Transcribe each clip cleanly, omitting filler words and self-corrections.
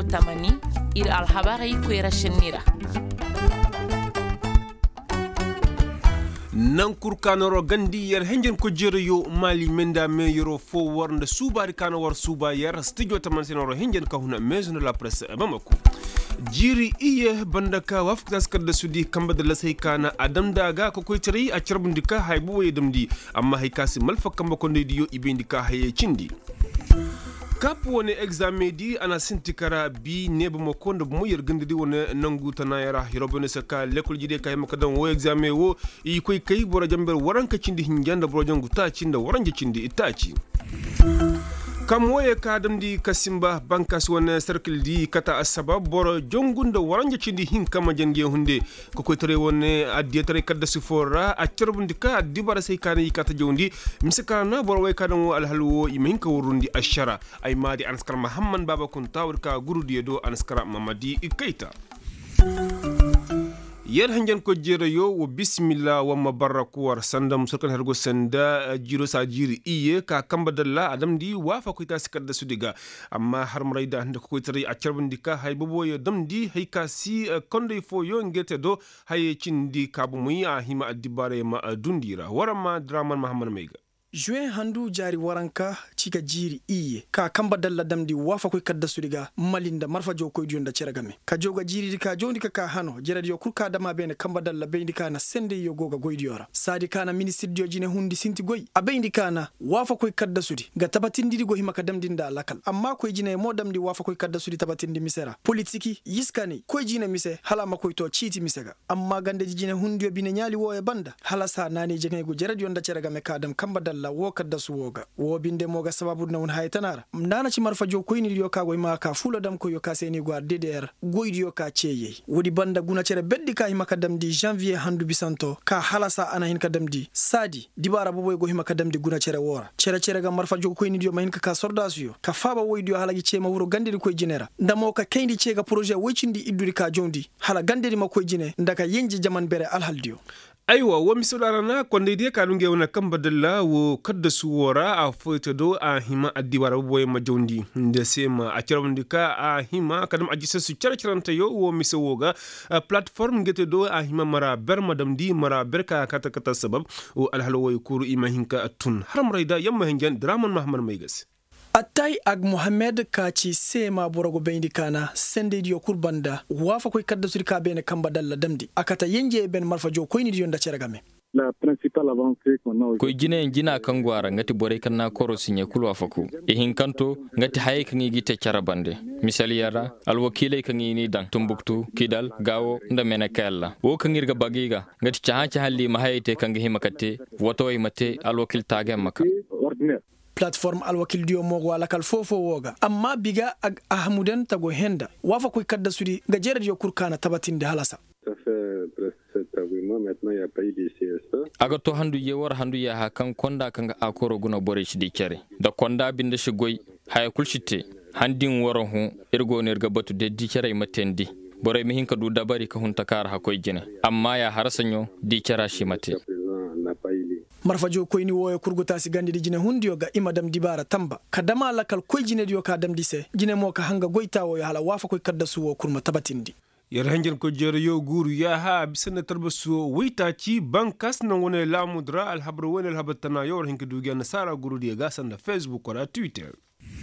tamani ir alhabari kwera shinira nan kurkanoro gandi yar henjen ko jereyo mali menda me yoro fo warnde subari kana war suba yar studio taman senoro henjen ka huna maison de la presse bamako jiri iye bandaka wafkas kadda sudi kamba da lasai kana adam daga ko koitari a charbundika haybu way damdi amma haykasi malfa kamba ko ndiyo ibindika haye cindi kapu wani examen di ana sintikara bi neba makonda mu yergandi woni nangu tanayara hirobone saka lekol jide kay makadan wo examen wo i koy kay bora jamber waranka cindi hinjanda boro jangu ta cinda waranje cindi itaci kam woye kadam di kasimba bankas wona circle di kata asbab boro jongunda waranje cindi hin kama jange hunde ko koy tore wonne addi tare kadda sufora a cerbundi ka dibara sey kana yikata jondi misikana boro way kadam wo alhalwo imin ka wurundi ashara ay madi anskar muhammad baba kun tawr ka gurudi do anskar mamadi ikaita yel hanjan ko jere yo wo bismillah wa mabaraku war sandam surkan hergo sanda jiro sa jiri iye ka kamba dalla adam di wafa ko tasi kadda sudiga amma har marayda hande ko tari a charbindika hay bobo yo damdi hay ka si konde fo yo ngete do hay cindi kabu muy a hima adibare ma dundira warama draman muhammad mega juin handu jari waranka cika jiri iye ka kamba dalla damdi wafa koy kadda sudiga malinda marfa jo koy dionda ceragame ka joga jiri ka jondi ka hano jeradi yo kurka dama bene kamba dalla bendi kana sende yo goga goydiora sadi kana ministre jine hundi sinti goy abendi kana wafa koy kadda sudi ga tabatindi go hima ka damdinda lakal amma koy jine modamdi wafa koy kadda sudi tabatindi misera politiki yiskani koy jine mise hala makoy to chiti misega amma gande jine hundi yo bine nyali wo e banda hala sa nani jenge go jeradi yonda ceragame kadam kamba dalla wo kadda suwoga wo binde moga sababu na won haytanara nana ci marfa jo koyni yo ka goy ma ka fula dam ko yo ka seni gwa DDR goydi yo ka ceye wodi banda guna cere beddi ka hima kadam di janvier handu bisanto ka halasa ana hin kadam di sadi dibara boboy go hima kadam di guna cere wora cere ga marfa jo koyni yo ma hin ka sordasu yo ka faba woydi yo halagi cema wuro gandiri koy jinera ndamo ka kayndi cega projet woycindi idduri ka jondi hala gandiri ma koy jine ndaka yenji jaman bere alhaldio aiwa wo misolarana konde de kanunge wona kamba dalla wo kadda suwora a foto do a hima addiwara boye majondi nde sema a cerwndika a hima kadam ajisa su cerceranta yo wo misowoga platform ngete do a hima mara ber madam di mara berka kata sabab o alhalo wo kuru ima hinka tun haram rayda yamma hinjan draman mahmad maygas Atay ag Mohamed kaci sema borogo bendi kana sende diyo kurbanda wafa koy kadda suri ka bene kamba dalla damdi akata yenje ben marfa jo koyni diyo nda ceragame la principale avancée qu'on a koy jina kangwara ngati bore kanna koro sinye kulwa faku e hinkanto ngati haye kangi gite carabande misali yara alwakile kangi ni dan tumbuktu kidal gawo nda mena kella wo kangirga bagiga ngati chaha halli mahayte kangi himakate woto mate alwakil tage maka ordinaire platform alwakil diyo mogo wala kal fofo woga amma biga ag ahmuden tago henda wafa koy kadda sudi ga jere diyo kurkana tabatinde halasa ça fait presque 7 mois maintenant il y a pas eu de CSA aga to handu ye war handu ya hakan konda kanga akoro guna bore shi dikere da konda binde shi goy hay kulshite handin woro hu ergo nerga batu de dikere matendi bore mi hinka du dabari ka hunta kar ha koy jine amma ya harasanyo dikera shi mate marfa jo koyni woyo kurguta si gandi di jine hundiyo ga imadam dibara tamba kadama lakal koy jine diyo ka dam dise jine mo ka hanga goyta wo hala wafa koy kadda suwo kurma tabatindi yar hanjan ko jere yo guru ya ha bisana tarbasu wita ci bankas na wona lamudra alhabru wona alhabatana yor hinka dugi nasara guru di ga sanda facebook wala twitter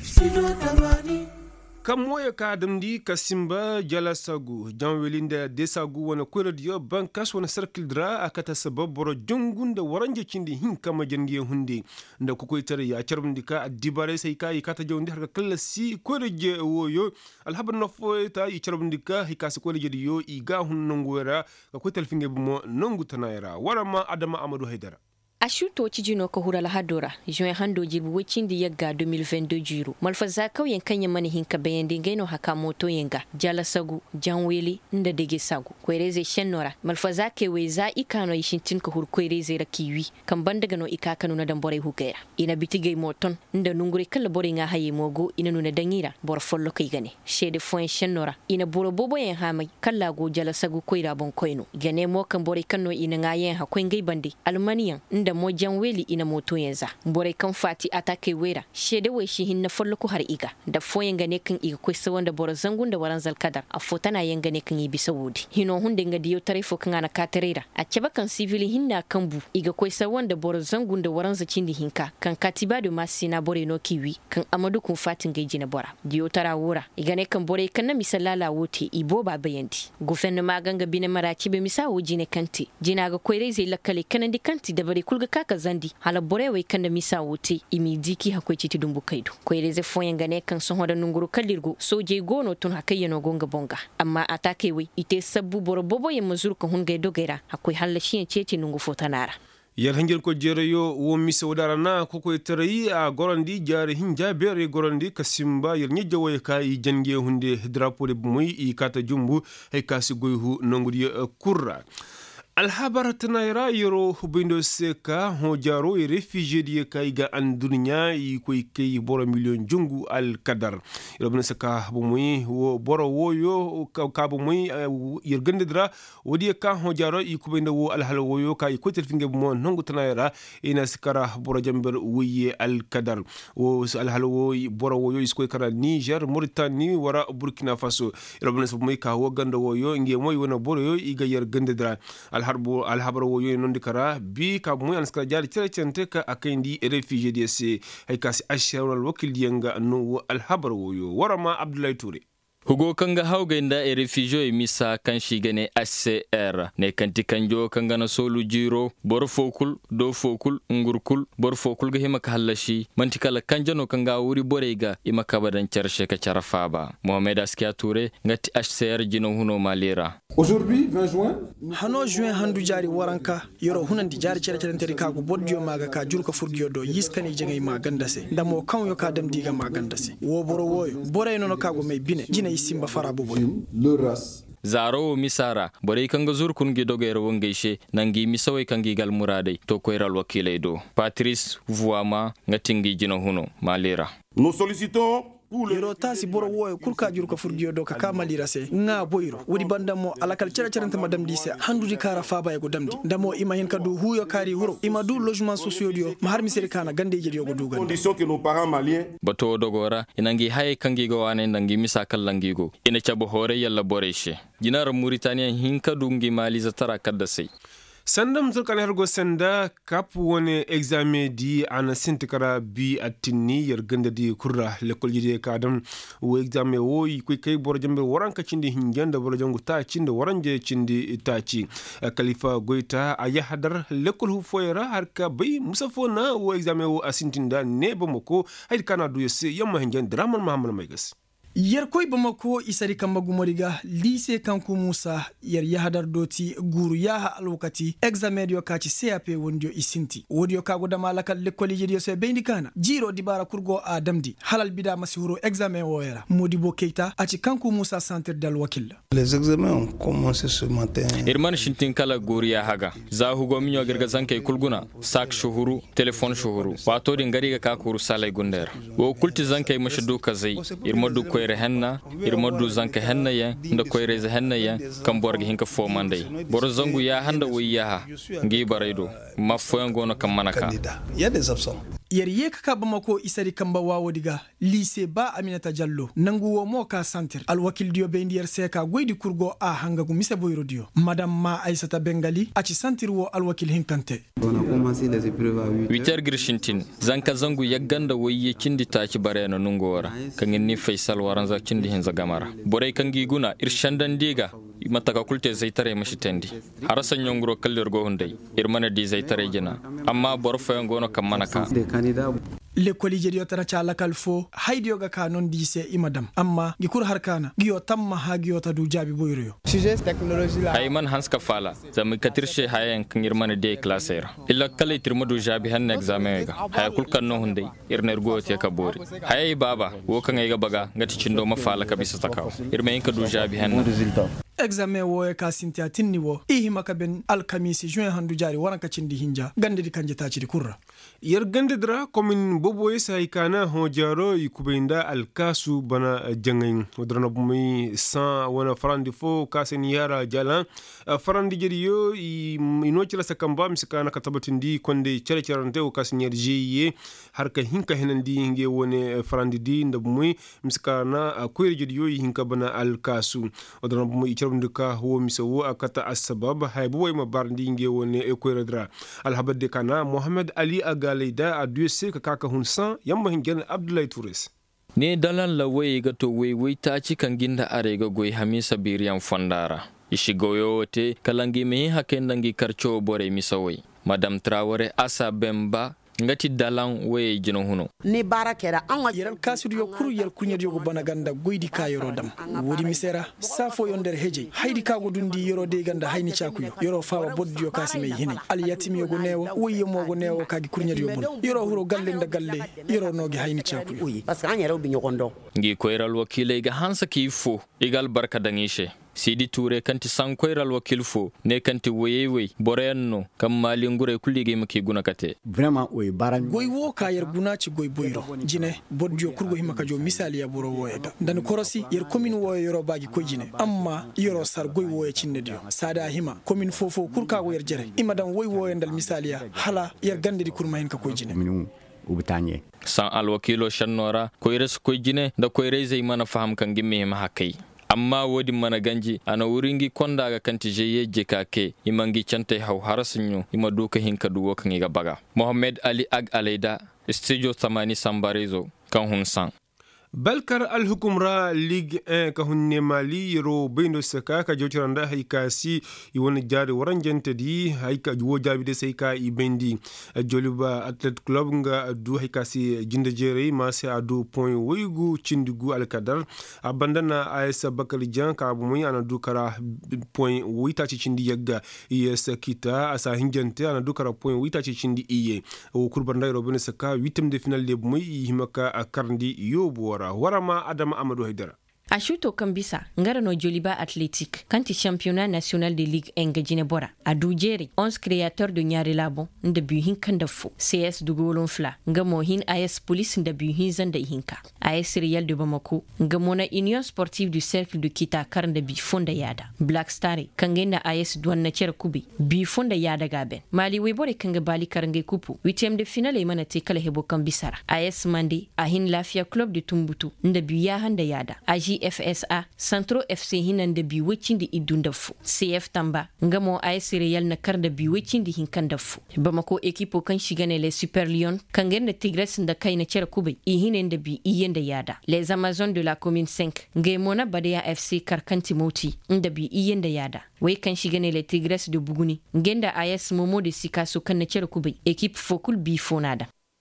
kam moye ka damdi kasimba jala sagu janwelinda desagu wana kuradiyo bankas wana circle dra akata sabab boro jongunda waranje cindi hin kama jangiye hunde nda ko koy tare ya charbndika adibare sai kai kata jondi har kala si kurje woyo alhaban no foyta yi charbndika hikasi koleje diyo iga hunnongwera ko koy telfinge mo nongu tanayra warama adama amadou haydara Ashuto cijino ko hurala hadora juin hando jibu wicindi yagga 2022 juru malfaza kauyen kanya mani hinka bayende ngeno haka moto yenga jala sagu janweli nda dege sagu kwereze shenora malfaza ke weza ikano yishintin ko hur kwereze rakiwi kan bandaga no ikaka nuna dan bore hugera ina bitige moton nda nungure kala bore nga haye mogo ina nuna dangira bor follo kay gane shede fon shenora ina boro bobo yen hamay kala go jala sagu koira bon koyno gane mo kan bore kanno ina nga yen ha koy ngay bandi almaniyan nda mo janweli ina moto yanza borai kan fati atake wera shede wai shi hinna folloku har iga da foyen gane kan iga kwesa wanda bora zangun da waran zalkadar a fotana yan gane kan yi bisa wudi hino hunde nga diyo tarefo kan ana katerera a ceba kan civili hinna kan bu iga kwesa wanda bora zangun da waran zacindi hinka kan katiba da masina bore no kiwi kan amadu kun fatin gaiji na bora diyo tara wura iga ne kan bore kan na misalala wote ibo ba bayanti gouvernement ganga bine maraci be misa wuji ne kanti jina ga koyre zai lakale kanan di kanti da bare kulga kaka zandi hala bore wai kan da misa wote imi diki hakwai citi dumbu kaidu koyre zai foyen gane kan son hoda nunguru kalirgo soje gono tun hakayya no gonga bonga amma atake wai ite sabbu boro bobo ya mazur kan hun gaido gaira akwai halashi cece nungu fotanara yar hangel ko jerayo wo mi sawdara na ko ko tarayi a gorandi jare hinja bere gorandi kasimba yar nyejja way kay jange hunde drapeau de muy i kata jumbu hay kasi goyhu nongudi kurra alhabara tanaira yoro bindo seka ho jaro e refugee di kayga an dunya yi koy kay boro million jungu al kadar yoro bindo seka bu muy wo boro woyo ka bu muy yer gendedra wodi ka ho jaro yi ko bindo wo al hal woyo kay ko terfinge bu mo nongu tanaira ina sikara boro jamber wiye al kadar wo al hal woy boro woyo is koy kara Niger Mauritanie wara Burkina Faso yoro bindo so muy ka wo gando woyo nge moy wona boro yo iga yer gendedra harbo alhabar woyo non dikara bi ka mu an ska jari cente ka akandi refugee de se hay kasi ashawal wakil yanga no alhabar woyo warama Abdoulaye Touré Hugo kanga hauga inda refugee misa kan shigane HCR ne kanti kanjo kanga na solu jiro bor fokul do fokul ngurkul bor fokul ga hima kallashi mantikala kanjano kanga wuri borega ima kabadan charshe ka charafaba Mohamed Askia Touré ngati HCR jino huno malira Aujourd'hui 20 juin hano juin handu jari waranka yoro hunandi jari cere kago bodjo maga ka jurka furgiyo do yiskani jengay magandase ndamo kan yo ka dam diga magandase wo boro woyo boray nono kago may bine jina isimba farabu boyo le ras Zaro misara boray kanga zurkun gi dogere wongeishe nangi misawai kangi gal muradai to koiral wakilai do Patrice Vuama ngatingi jino huno malira Nous sollicitons yoro tasi boro woyo kurka juru ka furgiyo do ka kamalira se nga boyro wodi bandamo alakal ceranta madam dise handudi kara faba e go damdi ndamo ima hen kadu huyo kari huro ima du logement social dio ma har misere kana gande jedi go dugan condition que nos parents maliens bato dogora inangi hay kangi go wane ndangi misa kallangi go ina chabo hore yalla boreshe jinar Mauritania hinka dungi mali za tara kadase sandam zulkan hergo senda kap woni examen di ana sintikara bi atini yer gande di kurra lekol jide kadam wo examen wo ko kay bor jambe waranka cindi hinjanda bor jangu ta cindi waranje cindi taci Khalifa Goita aya hadar lekol hu foyra harka bay musafona wo examen wo asintinda ne bamako hay kana du yesse yamma hinjan draman mahamad maygas yer koy bamako isari kamba gumoriga lycée kanku Musa yer yahadar doti guru yaha alwakati examen yo kaci CAP wondio isinti wodio kago dama lakal lekoli jedi so bendi kana jiro dibara kurgo a damdi halal bida masihuro examen woyera Modibo Keita aci kanku Musa centre dal wakil les examens ont commencé ce matin irman shintin kala guru ya haga za hugo minyo gerga zanke kulguna sak shuhuru telefon shuhuru wato din gariga ka kuru salai gunder wo kulti zanke mashudu kazai irmadu ko henna irmadu zanka henna ya nda koyre za henna ya kan borgi hinka fo mandai bor zangu ya handa wiya ngi baraido mafo ngono kan manaka il y a des absents yer yeka ka bamako isari kamba wawo diga lycée ba Aminata Diallo nangu wo moka centre al wakil dio be ndier seka goydi kurgo a hanga gu mise boyro dio madame ma Aissata Bengali aci centre wo al wakil hinkante on a commencé les épreuves à 8h girshintin zanka zangu yagganda woyye cindi taci barena nungora kan ni Faisal waranza cindi hin zagamara boray kangi guna irshandan diga mataka kulte zaitare mashitendi harasan nyongro kallir go hundai irmana di zaitare jina amma borfo ngono kam manaka l'école jedi yotara chala kalfo haydi yoga ka non dise imadam amma gikur harkana giyo tamma ha giyo ta du jabi boyro sujet technologie la hayman hanska fala zami katirshe hayan kangir man de classer illa kale tirmadu jabi han examen ga hay kul kanno hunde irner go te kabori hayay baba wo kan ga baga ngati cindo mafala kabisa takaw irme ka du jabi han examen wo ka sintia tinni wo ihima ka ben alkamisi juin handu jari waranka cindi hinja gande di kanje ta ciri kurra yer gande dra komin bobo isa ikana ho jaro ikubinda alkasu bana jangain wadrona bumi sa wana farandi fo kasen yara jala farandi jeri yo ino cila sakamba misikana katabatindi konde cere cerante o kasen yer jiye harka hinka henandi hinge wone farandi di ndabumi misikana koyre jeri yo hinka bana alkasu wadrona bumi icharbndika ho misawo akata asbab haybo ma barndi hinge wone koyre dra alhabade kana Mohamed Ali Agalida a duese ka kaka hunsan yamma hingen Abdoulaye Tourés ne dalan la waye ga to wai ta ci kan ginda are ga goy Hamisa Biriyan Fondara ishi goyo te kalangi me haken dangi karcho bore misawai Madame Traoré Assa Bemba ngati dalan waye jino huno ni barakera anga yeral kasidu yo kuru yel kunyar yogo bana ganda goydi ka yoro dam wodi misera safo yonder heje haydi kago dundi yoro de ganda hayni chakuyo yoro fawa boddi yo kasime hini al yatimi yogo newo woyye mogo newo kagi kunyar yo bun yoro huro galle nda galle yoro nogi hayni chakuyo parce que anyaro bi nyokondo ngi koyral wakile ga hansa kifo igal barka dangishe Sidi Touré kanti sankoyral wakilfo ne kanti weyewe borenno kam mali ngure kulige maki gunakate vraiment oy baran goy wo ka yer gunaci goy boyro jine bodjo kurgo himaka jo misali ya boro woyega dan korosi yer commune wo yoro bagi ko jine amma yoro sar goy wo cinne dio sada hima commune fofo kurka go yer jere imadan woy wo endal misali ya hala yer gande di kurma hin ka ko jine ubtanye san alwakilo shannora koyres ko jine da koyreze mana faham kan gimme ma hakai amma wodi mana ganji ana wuringi konda ga kanti jeye jekake imangi chante haw harasinyo ima duka hinka duwo kan ga baga Mohamed Ali Agalida studio Tamani Sambarezo kan hunsan Balkar al-Hukumra Ligue 1 ka hunne mali yero bendo saka ka jotiranda haykasi iwon jaade waranjante di hayka wo jabide sayka ibendi Joliba Athletic Club nga du haykasi jinde jere ma se adu point woygu cindigu al-Kadar abandana AS Bakari Jan ka bu muy ana du kara point wita ci cindi yagga yes kita asa hinjante ana du kara point wita ci cindi iye o kurbanda yero bendo saka 8e de finale de bu muy himaka karndi yobo warama Adama Amadou Haidara Ashuto Kambisa, Ngarano Joliba Athletic, kanti championnat national de Ligue 1 Gajine Bora, Adoujeri, 11 créateurs de Nyari Labon, Ndabuhin Kandafo, CS Dugolon Fla, Ngamohin AS Police Ndabuhin Zanda Hinka, AS Real de Bamako, Ngamona Union Sportive du Cercle de Kita Karnda Bifonda Yada, Black Star, Kangenda AS Douane Kubi, Bifonda Yada Gaben, Mali Webore Kangabali Karange Kupu, 8e de finale Emana Tekala Hebo Kambisara, AS Mandi, Ahin Lafia Club de Tumbutu, Ndabuyahanda Yada, Aji FSA Centro FC hinan da bi wacin da idun da fu CF Tamba ngamo AS Real na kar da bi wacin da hinkan da fu Bamako ekipo kan shiga ne le Super Lion kan ganda Tigres da kai na cere kube ihinen da bi iyen da yada les Amazones de la commune 5 ngemona Badea FC karkan Timoti da bi iyen da yada wai kan shiga ne le Tigres de Buguni ngenda AS Momo de Sikaso kan na cere kube ekip fokul bi fonada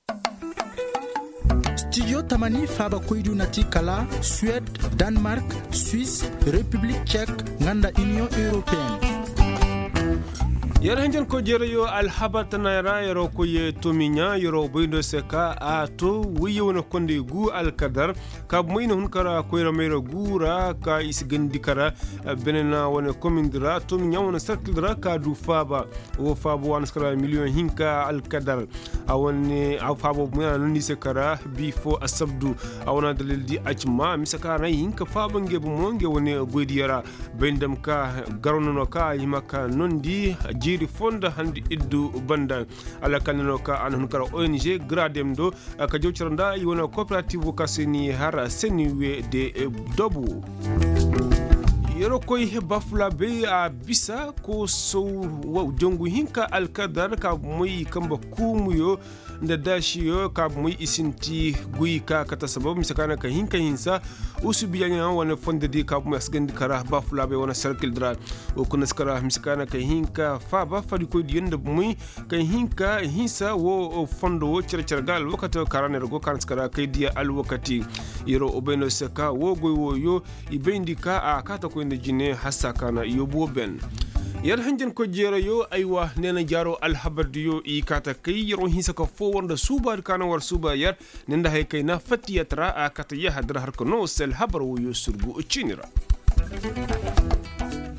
Studio Tamani Faba Koidu Nati Kala, Suède, Danemark, Suisse, République tchèque, Nganda Union Européenne. yar hanjan ko jere yo alhabatana yaro ko ye tominya yoro boyndo seka a to wiyona konde gu alkadar ka moyno hun kara ko ramero gura ka isgandi kara benena wona komindira tominya wona cercle ka du faba o fabo wan skara million hinka alkadar awone aw fabo moyana noni sekara bifo asabdu awona dalil di acma misaka na hinka faba ngebu monge woni goydiyara bendam ka garono ka yimaka nondi jiri fonda handi iddu banda ala kanino ka an hun kara ONG gradem do ka jowciranda yona coopérative kasini har seniwe de dobu yero koy bafula be a bisa ko so jongu hinka alkadar ka moy kamba kumuyo nda dashiyo ka moy isinti guyi ka kata sababu misakana ka hinka hinsa usubiyanya wana fonde di ka moy asgandi kara bafula be wana circle dra o kuna skara misakana ka hinka fa ba fadi ko yenda moy ka hinka hinsa wo fondo wo cercergal wakati karane go kan skara kay dia al wakati yero obeno seka wo goy wo yo ibendika a kata ko nde jine hasakana yobo ben yar hanjen ko jera yo aywa nena jaro alhabad yo i kata kay yero hinsa ko fo wonda suba kana war suba yar nenda hay kay na fatiyatra a kata ya hadra har ko no sel habar wo yo surgu cinira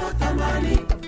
Amani.